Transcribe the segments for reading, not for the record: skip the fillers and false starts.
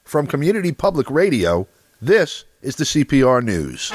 From Community Public Radio, this is the CPR News.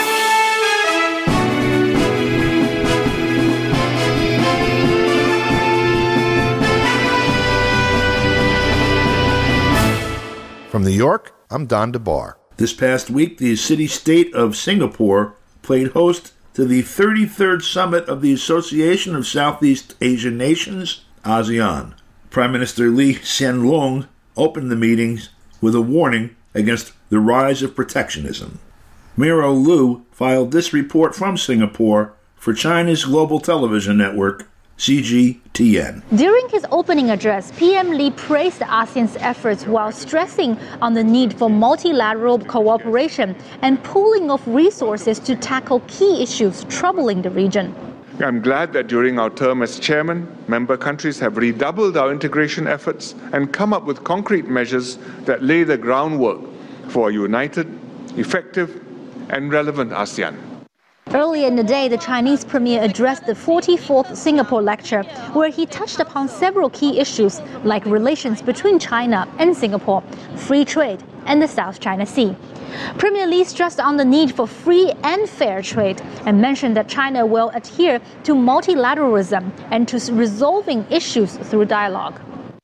From New York, I'm Don DeBar. This past week, the city-state of Singapore played host to the 33rd Summit of the Association of Southeast Asian Nations, ASEAN. Prime Minister Lee Hsien Loong opened the meetings with a warning against the rise of protectionism. Miro Liu filed this report from Singapore for China's global television network, CGTN. During his opening address, PM Lee praised ASEAN's efforts while stressing on the need for multilateral cooperation and pooling of resources to tackle key issues troubling the region. I'm glad that during our term as chairman, member countries have redoubled our integration efforts and come up with concrete measures that lay the groundwork for a united, effective, and relevant ASEAN. Earlier in the day, the Chinese premier addressed the 44th Singapore lecture, where he touched upon several key issues like relations between China and Singapore, free trade, and the South China Sea. Premier Lee stressed on the need for free and fair trade and mentioned that China will adhere to multilateralism and to resolving issues through dialogue.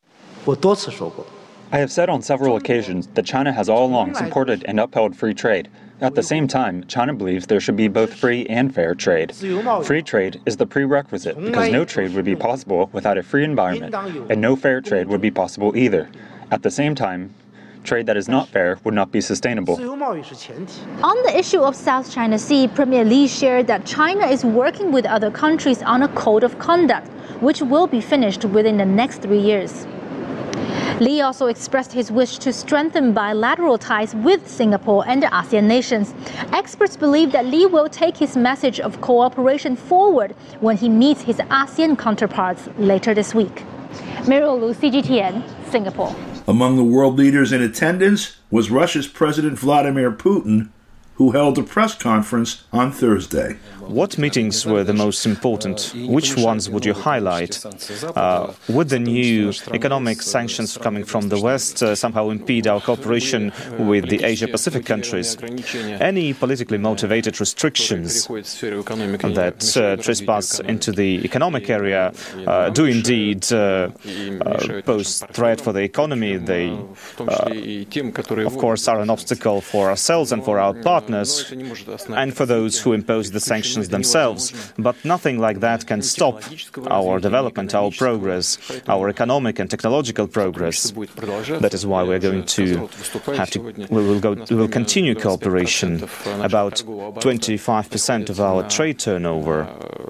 I have said on several occasions that China has all along supported and upheld free trade. At the same time, China believes there should be both free and fair trade. Free trade is the prerequisite because no trade would be possible without a free environment, and no fair trade would be possible either. At the same time, trade that is not fair would not be sustainable. On the issue of South China Sea, Premier Lee shared that China is working with other countries on a code of conduct, which will be finished within the next 3 years. Lee also expressed his wish to strengthen bilateral ties with Singapore and the ASEAN nations. Experts believe that Lee will take his message of cooperation forward when he meets his ASEAN counterparts later this week. Miro Liu, CGTN, Singapore. Among the world leaders in attendance was Russia's President Vladimir Putin, who held a press conference on Thursday. What meetings were the most important? Which ones would you highlight? Would the new economic sanctions coming from the West somehow impede our cooperation with the Asia-Pacific countries? Any politically motivated restrictions that trespass into the economic area do indeed pose threat for the economy. They, of course, are an obstacle for ourselves and for our partners and for those who impose the sanctions themselves, but nothing like that can stop our development, our progress, our economic and technological progress. That is why we're going to we will continue cooperation. About 25% of our trade turnover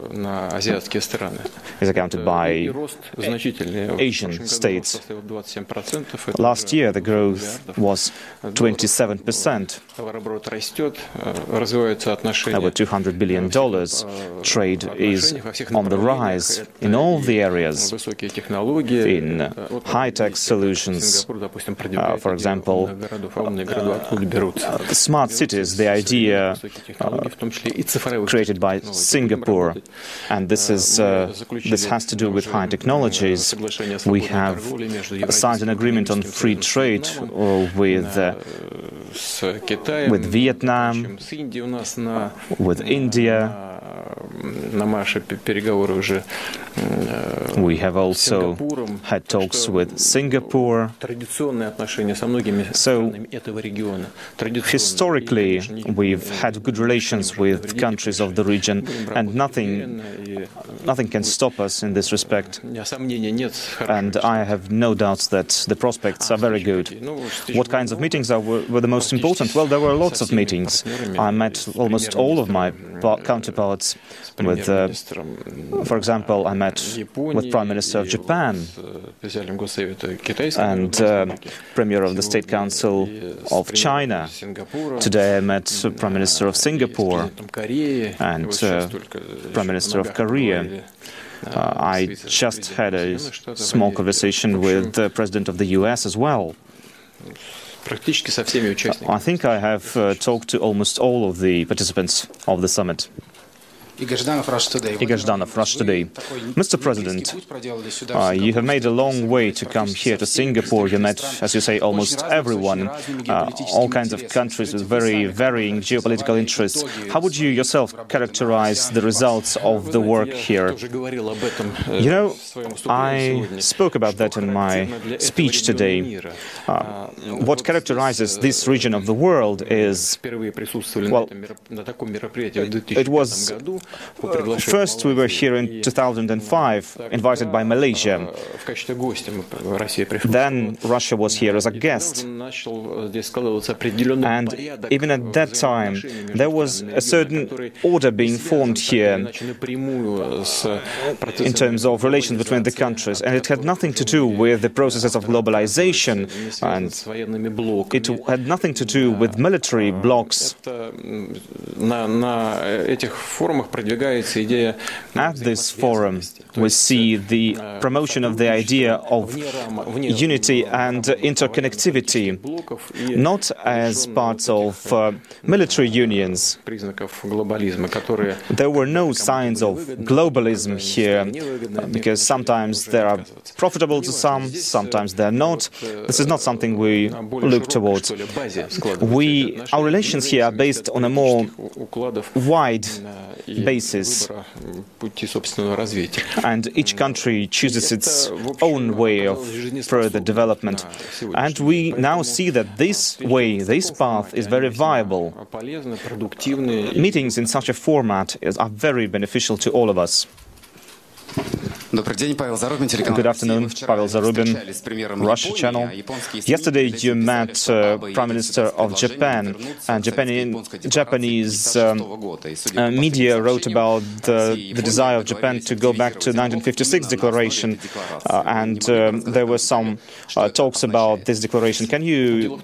is accounted by Asian states. Last year, the growth was 27%. Over $200 billion. Trade is on the rise in all the areas. In high-tech solutions, for example, smart cities, the idea created by Singapore, and this has to do with high technologies. We have signed an agreement on free trade with Vietnam, with India. We have also had talks with Singapore. So, historically, we've had good relations with countries of the region, and nothing can stop us in this respect. And I have no doubts that the prospects are very good. What kinds of meetings were the most important? Well, there were lots of meetings. I met almost all of my counterparts. With, for example, I met with Prime Minister of Japan and Premier of the State Council of China. Today I met Prime Minister of Singapore and Prime Minister of Korea. I just had a small conversation with the President of the US as well. I think I have talked to almost all of the participants of the summit. Igor Zhdanov, Russia Today. Mr. President, you have made a long way to come here to Singapore. You met, as you say, almost everyone, all kinds of countries with very varying geopolitical interests. How would you yourself characterize the results of the work here? You know, I spoke about that in my speech today. What characterizes this region of the world is, well, it was, first we were here in 2005, invited by Malaysia. Then Russia was here as a guest. And even at that time, there was a certain order being formed here in terms of relations between the countries, and it had nothing to do with the processes of globalization, and it had nothing to do with military blocs. At this forum, we see the promotion of the idea of unity and interconnectivity, not as parts of military unions. There were no signs of globalism here, because sometimes they are profitable to some, sometimes they're not. This is not something we look towards. Our relations here are based on a more wide basis, and each country chooses its own way of further development. And we now see that this way, this path is very viable. Meetings in such a format are very beneficial to all of us. Good afternoon, Pavel Zarubin, Russia Channel. Yesterday you met Prime Minister of Japan, and Japanese media wrote about the desire of Japan to go back to the 1956 declaration, and there were some talks about this declaration. Can you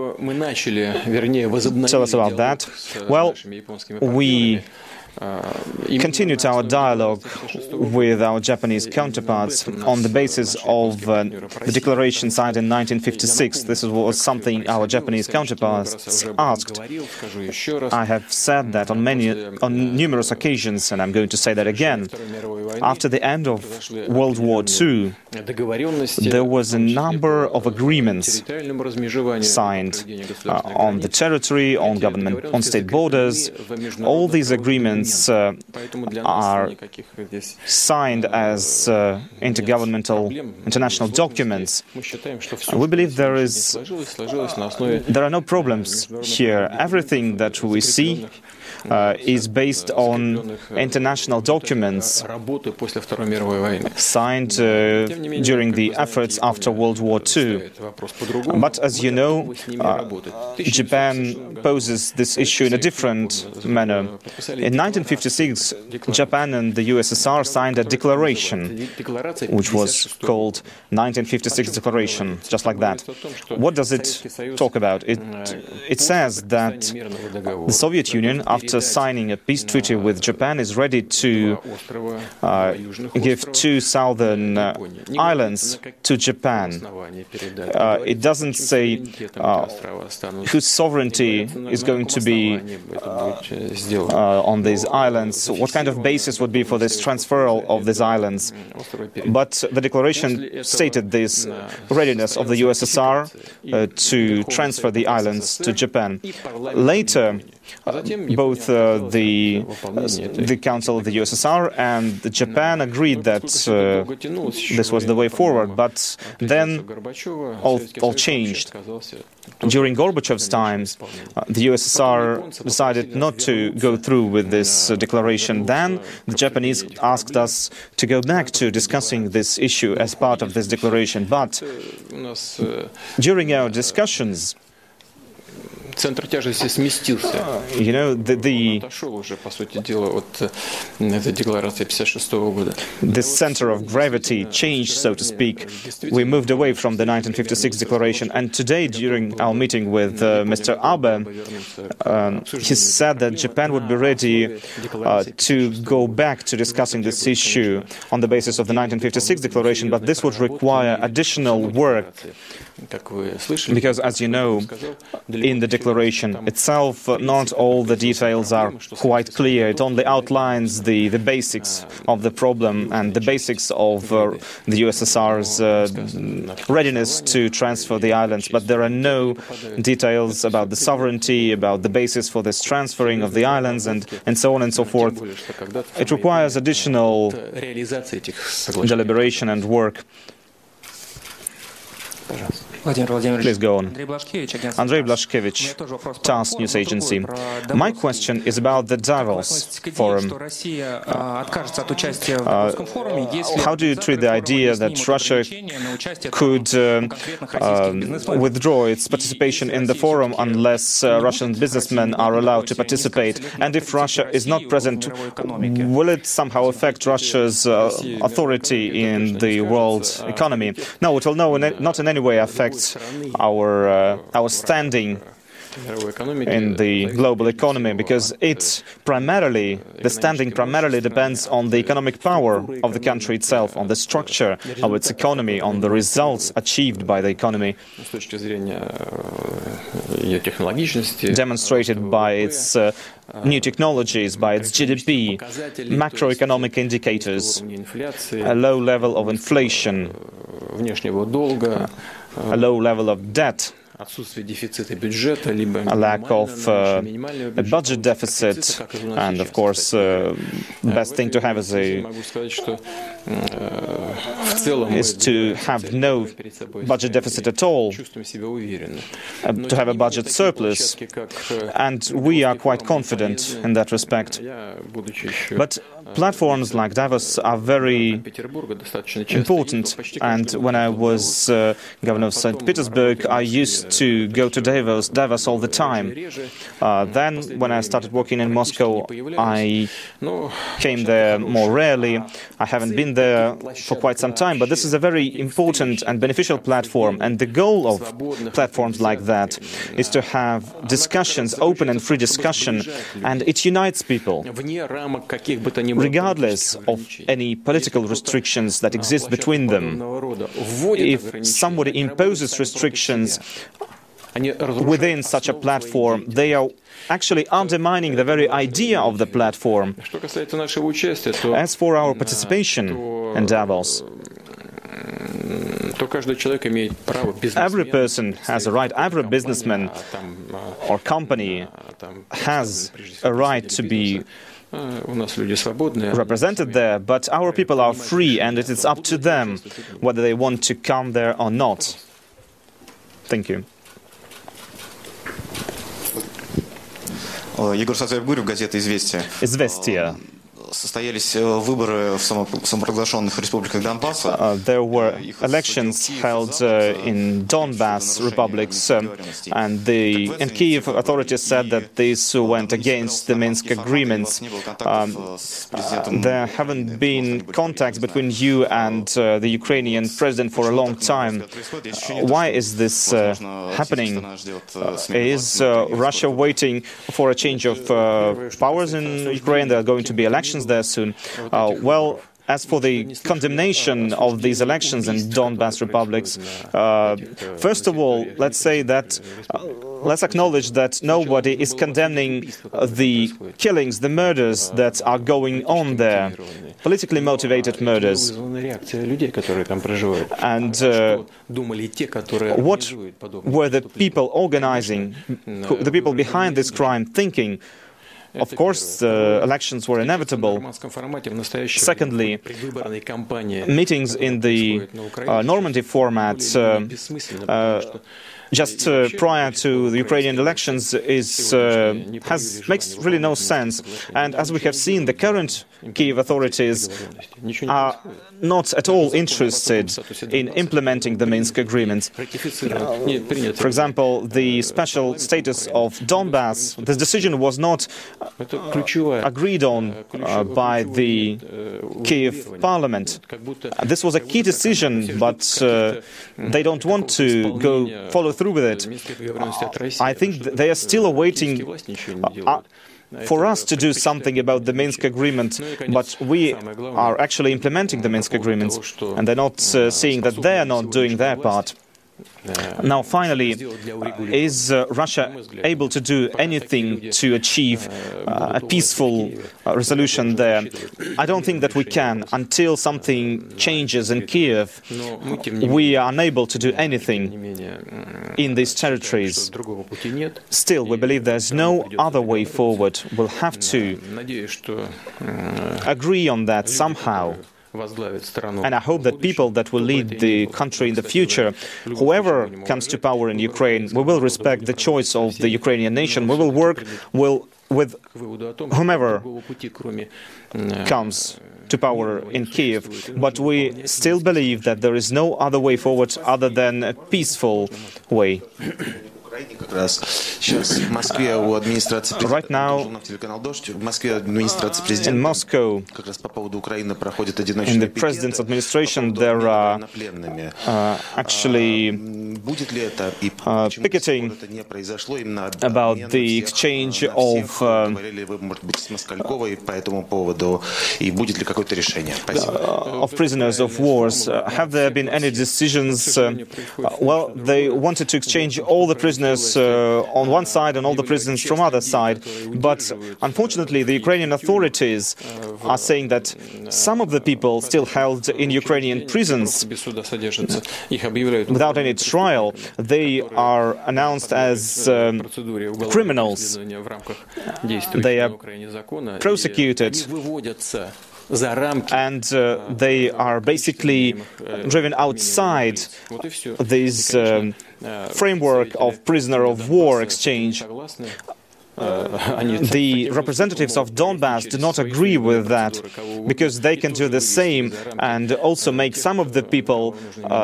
tell us about that? Well, we continued our dialogue with our Japanese counterparts on the basis of the declaration signed in 1956. This was something our Japanese counterparts asked. I have said that on numerous occasions, and I'm going to say that again. After the end of World War II, there was a number of agreements signed on the territory, on government, on state borders. All these agreements are signed as intergovernmental international documents. We believe there are no problems here. Everything that we see is based on international documents signed during the efforts after World War II. But as you know, Japan poses this issue in a different manner. In 1956, Japan and the USSR signed a declaration, which was called 1956 Declaration, just like that. What does it talk about? It says that the Soviet Union, after signing a peace treaty with Japan, is ready to give 2 southern islands to Japan. It doesn't say whose sovereignty is going to be on these islands, what kind of basis would be for this transfer of these islands. But the declaration stated this readiness of the USSR to transfer the islands to Japan. Later, both the Council of the USSR and Japan agreed that this was the way forward, but then all changed. During Gorbachev's times, the USSR decided not to go through with this declaration. Then the Japanese asked us to go back to discussing this issue as part of this declaration. But during our discussions, you know, the center of gravity changed, so to speak. We moved away from the 1956 declaration, and today, during our meeting with Mr. Abe, he said that Japan would be ready to go back to discussing this issue on the basis of the 1956 declaration, but this would require additional work, because, as you know, in the declaration declaration itself, not all the details are quite clear. It only outlines the basics of the problem and the basics of the USSR's readiness to transfer the islands. But there are no details about the sovereignty, about the basis for this transferring of the islands, and so on and so forth. It requires additional deliberation and work. Please go on. Andrei Blashkevich, TASS News Agency. My question is about the Davos Forum. How do you treat the idea that Russia could withdraw its participation in the forum unless Russian businessmen are allowed to participate? And if Russia is not present, will it somehow affect Russia's authority in the world economy? No, it will not in any way affect our standing in the global economy, because the standing primarily depends on the economic power of the country itself, on the structure of its economy, on the results achieved by the economy, demonstrated by its new technologies, by its GDP, macroeconomic indicators, a low level of inflation, a low level of debt, a lack of a budget deficit, and of course the best thing to have is to have no budget deficit at all, to have a budget surplus, and we are quite confident in that respect. But platforms like Davos are very important, and when I was governor of St. Petersburg, I used to go to Davos all the time. Then, when I started working in Moscow, I came there more rarely. I haven't been there for quite some time, but this is a very important and beneficial platform, and the goal of platforms like that is to have discussions, open and free discussion, and it unites people, regardless of any political restrictions that exist between them. If somebody imposes restrictions within such a platform, they are actually undermining the very idea of the platform. As for our participation in Davos, every person has a right, every businessman or company has a right to be represented there, but our people are free, and it is up to them whether they want to come there or not. Thank you. Егор Сацаев-Гурев, газета «Известия». Известия. Состоялись выборы в самопровозглашенных республиках Донбасса. There were elections held in Donbass republics, and Kiev authorities said that these went against the Minsk agreements. There haven't been contacts between you and the Ukrainian president for a long time. Why is this happening? Is Russia waiting for a change of powers in Ukraine? There are going to be elections there soon. Well, as for the condemnation of these elections in Donbass republics, first of all, let's acknowledge that nobody is condemning the killings, the murders that are going on there, politically motivated murders. And what were the people organizing, the people behind this crime thinking? Of course, elections were inevitable. Secondly, meetings in the Normandy format just prior to the Ukrainian elections makes really no sense. And as we have seen, the current Kiev authorities are not at all interested in implementing the Minsk agreements. For example, the special status of Donbass, this decision was not agreed on by the Kiev parliament. This was a key decision, but they don't want to follow through with it. I think they are still awaiting for us to do something about the Minsk agreement, but we are actually implementing the Minsk agreements, and they're not seeing that they are not doing their part. Now, finally, is Russia able to do anything to achieve a peaceful resolution there? I don't think that we can. Until something changes in Kiev, we are unable to do anything in these territories. Still, we believe there's no other way forward. We'll have to agree on that somehow. And I hope that people that will lead the country in the future, whoever comes to power in Ukraine, we will respect the choice of the Ukrainian nation. We will work with whomever comes to power in Kiev. But we still believe that there is no other way forward other than a peaceful way. Right now, in Moscow, in the president's administration, there are actually picketing about the exchange of prisoners of wars. Have there been any decisions? Well, they wanted to exchange all the prisoners on one side and all the prisoners from other side. But unfortunately, the Ukrainian authorities are saying that some of the people still held in Ukrainian prisons without any trial, they are announced as criminals. They are prosecuted. And they are basically driven outside this framework of prisoner of war exchange. The representatives of Donbass do not agree with that, because they can do the same and also make some of the people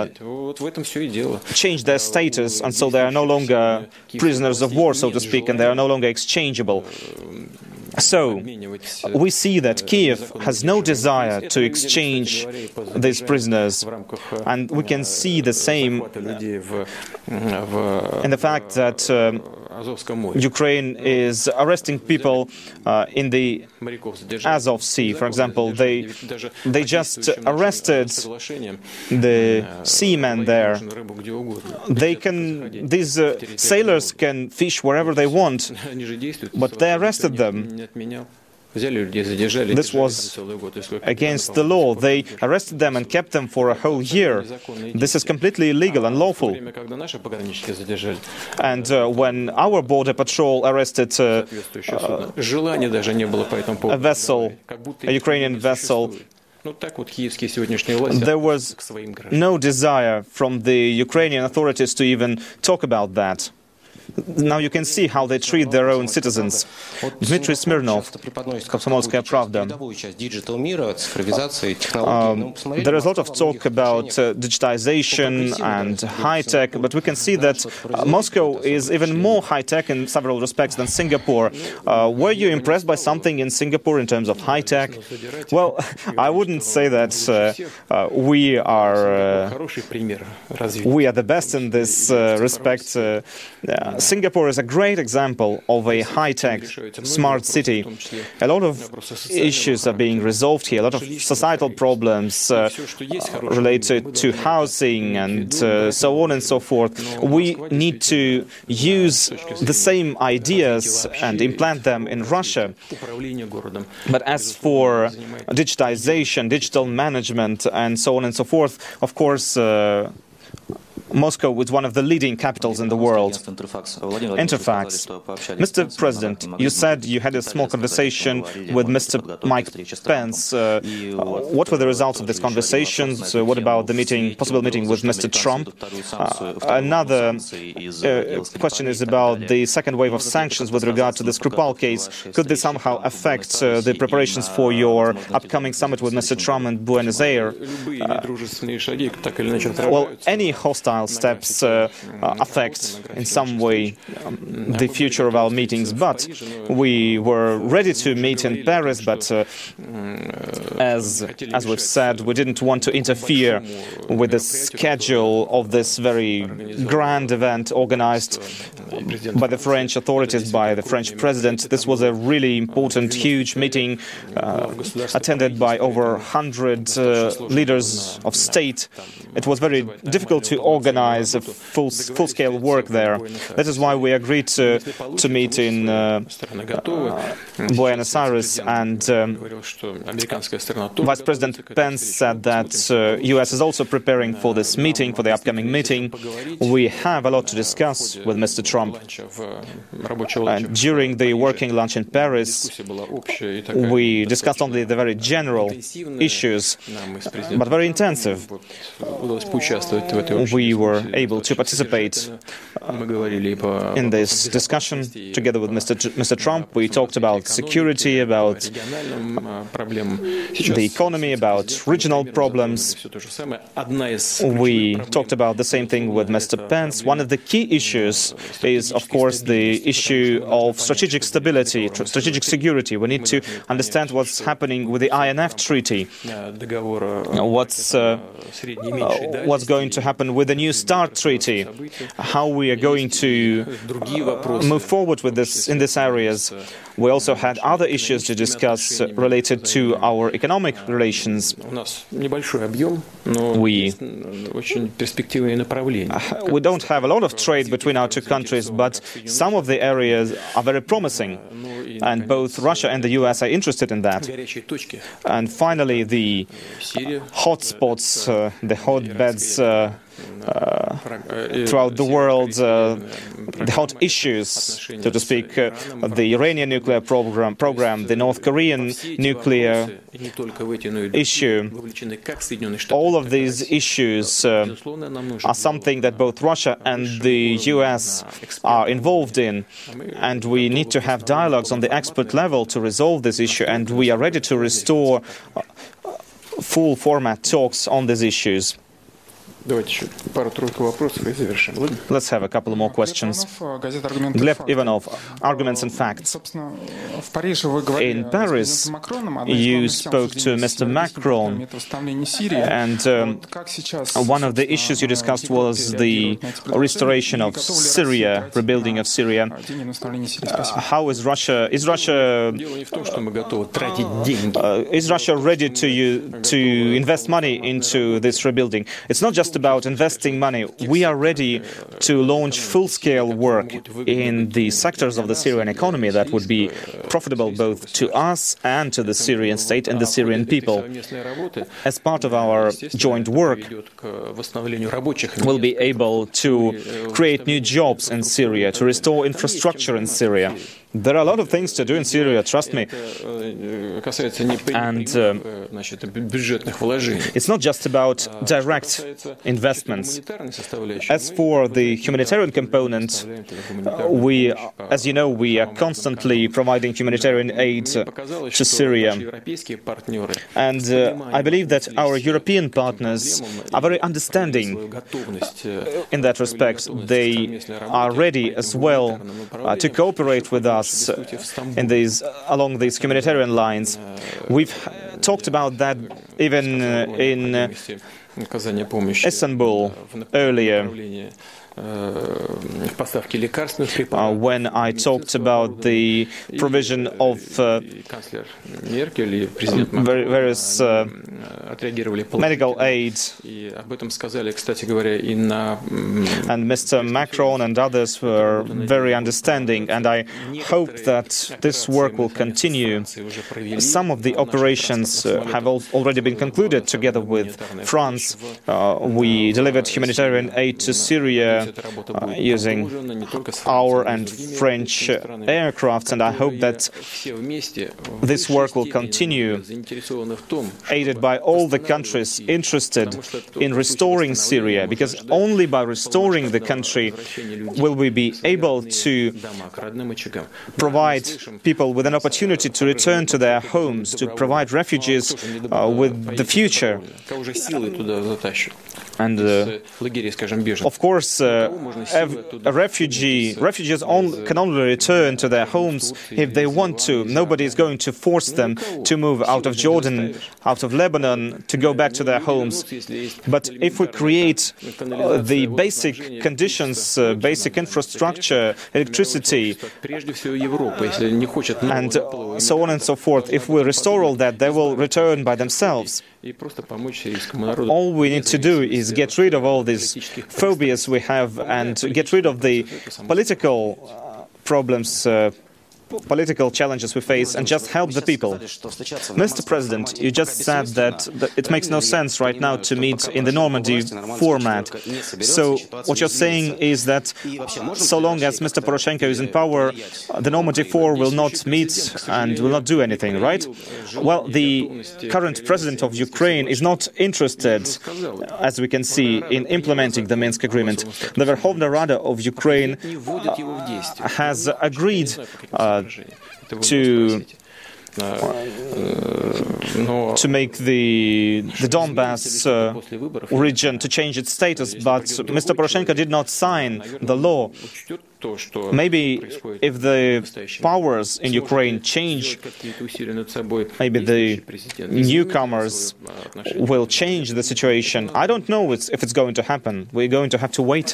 change their status, and so they are no longer prisoners of war, so to speak, and they are no longer exchangeable. So, we see that Kiev has no desire to exchange these prisoners, and we can see the same in the fact that Ukraine is arresting people in the Azov Sea. For example, they just arrested the seamen there. These sailors can fish wherever they want, but they arrested them. This was against the law. They arrested them and kept them for a whole year. This is completely illegal and lawful. And when our border patrol arrested a vessel, a Ukrainian vessel, there was no desire from the Ukrainian authorities to even talk about that. Now you can see how they treat their own citizens. Dmitry Smirnov, Komsomolskaya Pravda. There is a lot of talk about digitization and high-tech, but we can see that Moscow is even more high-tech in several respects than Singapore. Were you impressed by something in Singapore in terms of high-tech? Well, I wouldn't say that we are the best in this respect. Singapore is a great example of a high-tech, smart city. A lot of issues are being resolved here, a lot of societal problems related to housing and so on and so forth. We need to use the same ideas and implant them in Russia. But as for digitization, digital management, and so on and so forth, of course, Moscow is one of the leading capitals in the world. Interfax. Mr. President, you said you had a small conversation with Mr. Mike Pence. What were the results of this conversation? What about the possible meeting with Mr. Trump? Another question is about the second wave of sanctions with regard to the Skripal case. Could this somehow affect the preparations for your upcoming summit with Mr. Trump in Buenos Aires? Well, any hostile steps affect in some way the future of our meetings, but we were ready to meet in Paris, but As we've said, we didn't want to interfere with the schedule of this very grand event organized by the French authorities, by the French president. This was a really important, huge meeting attended by over 100 leaders of state. It was very difficult to organize a full-scale work there. That is why we agreed to meet in Buenos Aires, and Vice President Pence said that U.S. is also preparing for this meeting, for the upcoming meeting. We have a lot to discuss with Mr. Trump. And during the working lunch in Paris, we discussed only the very general issues, but very intensive. We were able to participate in this discussion together with Mr. Trump. We talked about security, about the economy, about regional problems. We talked about the same thing with Mr. Pence. One of the key issues is, of course, the issue of strategic stability, strategic security. We need to understand what's happening with the INF Treaty, what's going to happen with the New START Treaty, how we are going to move forward with this in these areas. We also had other issues to discuss related to our economic relations. We don't have a lot of trade between our two countries, but some of the areas are very promising, and both Russia and the US are interested in that. And finally, the hotspots, the hotbeds throughout the world, the hot issues, so to speak, the Iranian nuclear program, the North Korean nuclear issue. All of these issues are something that both Russia and the US are involved in, and we need to have dialogues on the expert level to resolve this issue, and we are ready to restore full format talks on these issues. Let's have a couple more questions. Gleb Ivanov, Arguments and Facts. In Paris, you spoke to Mr. Macron, and one of the issues you discussed was the restoration of Syria, rebuilding of Syria. How is Russia? Is Russia ready to invest money into this rebuilding? It's not just about investing money. We are ready to launch full-scale work in the sectors of the Syrian economy that would be profitable both to us and to the Syrian state and the Syrian people. As part of our joint work, we'll be able to create new jobs in Syria, to restore infrastructure in Syria. There are a lot of things to do in Syria, trust me. And it's not just about direct investments. As for the humanitarian component, as you know, we are constantly providing humanitarian aid to Syria. And I believe that our European partners are very understanding in that respect. They are ready as well to cooperate with us along these humanitarian lines. We've talked about that even in Istanbul earlier. When I talked about the provision of various medical aid, and Mr. Macron and others were very understanding, and I hope that this work will continue. Some of the operations have already been concluded together with France. We delivered humanitarian aid to Syria using our and French aircrafts, and I hope that this work will continue, aided by all the countries interested in restoring Syria, because only by restoring the country will we be able to provide people with an opportunity to return to their homes, to provide refugees with the future. And of course, refugees can only return to their homes if they want to. Nobody is going to force them to move out of Jordan, out of Lebanon, to go back to their homes. But if we create the basic conditions, basic infrastructure, electricity, and so on and so forth, if we restore all that, they will return by themselves. All we need to do is get rid of all these phobias we have and get rid of the political problems, political challenges we face, and just help the people. Mr. President, you just said that it makes no sense right now to meet in the Normandy format. So what you're saying is that so long as Mr. Poroshenko is in power, the Normandy 4 will not meet and will not do anything, right? Well, the current president of Ukraine is not interested, as we can see, in implementing the Minsk agreement. The Verkhovna Rada of Ukraine has agreed to make the Donbass region to change its status, but Mr. Poroshenko did not sign the law. Maybe if the powers in Ukraine change, maybe the newcomers will change the situation. I don't know if it's going to happen. We're going to have to wait.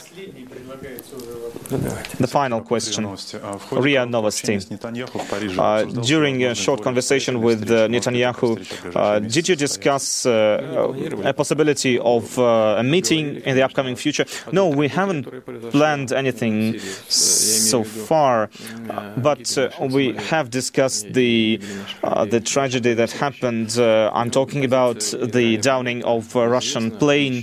The final question, RIA Novosti. During a short conversation with Netanyahu, did you discuss a possibility of a meeting in the upcoming future? No, we haven't planned anything so far, but we have discussed the tragedy that happened. I'm talking about the downing of a Russian plane.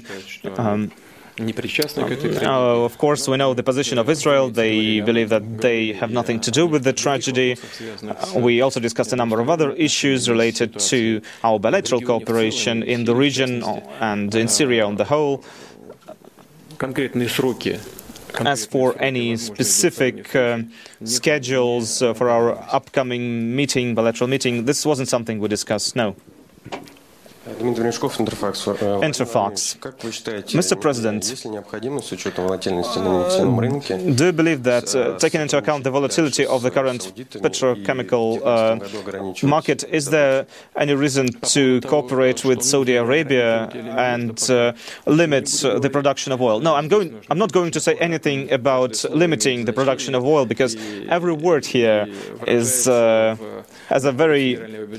Of course, we know the position of Israel. They believe that they have nothing to do with the tragedy. We also discussed a number of other issues related to our bilateral cooperation in the region and in Syria on the whole. As for any specific schedules for our upcoming meeting, bilateral meeting, this wasn't something we discussed, no. Interfax. Mr. President, do you believe that, taking into account the volatility of the current petrochemical market, is there any reason to cooperate with Saudi Arabia and limit the production of oil? No, I'm not going to say anything about limiting the production of oil, because every word here has a very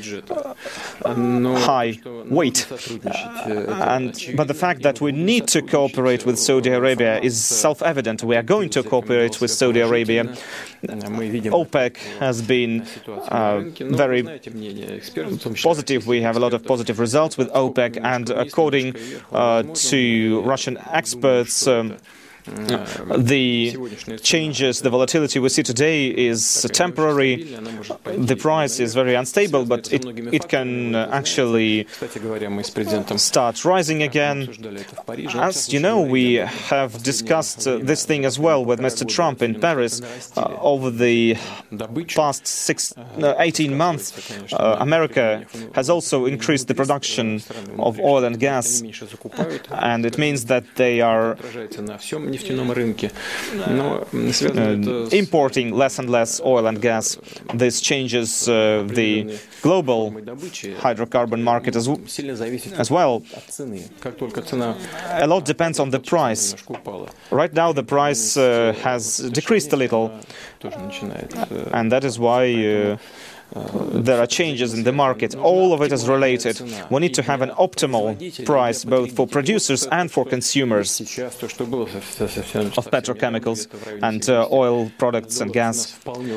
high weight. But the fact that we need to cooperate with Saudi Arabia is self-evident. We are going to cooperate with Saudi Arabia. OPEC has been very positive. We have a lot of positive results with OPEC, and according to Russian experts, the changes, the volatility we see today is temporary. The price is very unstable, but it can actually start rising again. As you know, we have discussed this thing as well with Mr. Trump in Paris. Over the past 18 months, America has also increased the production of oil and gas, and it means that they are importing less and less oil and gas. This changes the global hydrocarbon market as well. A lot depends on the price. Right now the price has decreased a little, and that is why there are changes in the market. All of it is related. We need to have an optimal price both for producers and for consumers of petrochemicals and oil products and gas.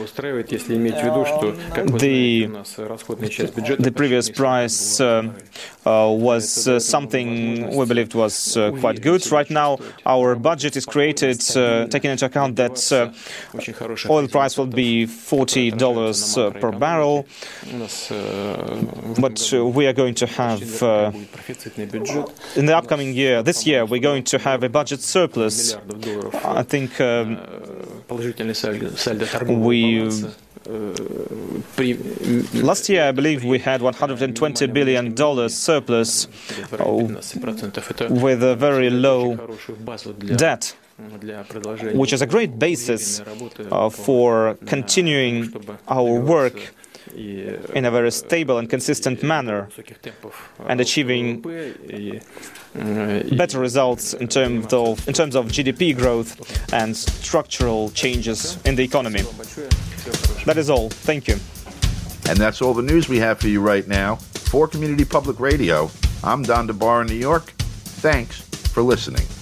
The previous price was something we believed was quite good. Right now our budget is created taking into account that oil price will be $40 per barrel. But we are going to have, in the upcoming year, this year, we're going to have a budget surplus. I think Last year, I believe we had $120 billion surplus with a very low debt, which is a great basis for continuing our work in a very stable and consistent manner and achieving better results in terms of GDP growth and structural changes in the economy. That is all. Thank you. And that's all the news we have for you right now. For Community Public Radio, I'm Don DeBar in New York. Thanks for listening.